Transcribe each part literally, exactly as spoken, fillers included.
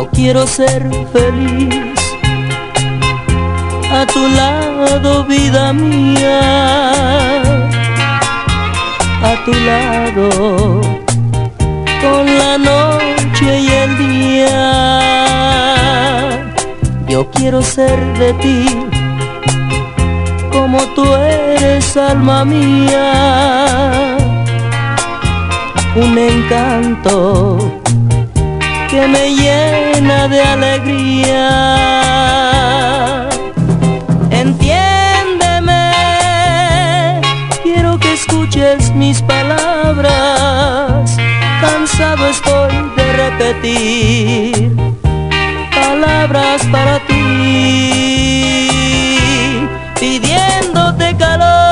Yo quiero ser feliz a tu lado, vida mía, a tu lado, con la noche y el día. Yo quiero ser de ti como tú eres, alma mía, un encanto que me llena de alegría. Entiéndeme, quiero que escuches mis palabras. Cansado estoy de repetir palabras para ti, pidiéndote calor.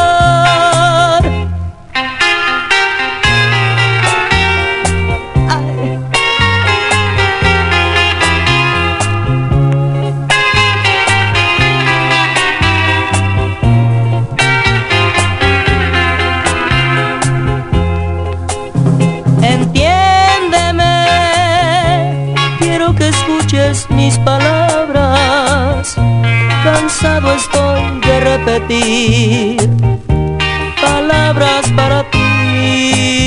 Mis palabras, cansado estoy de repetir palabras para ti.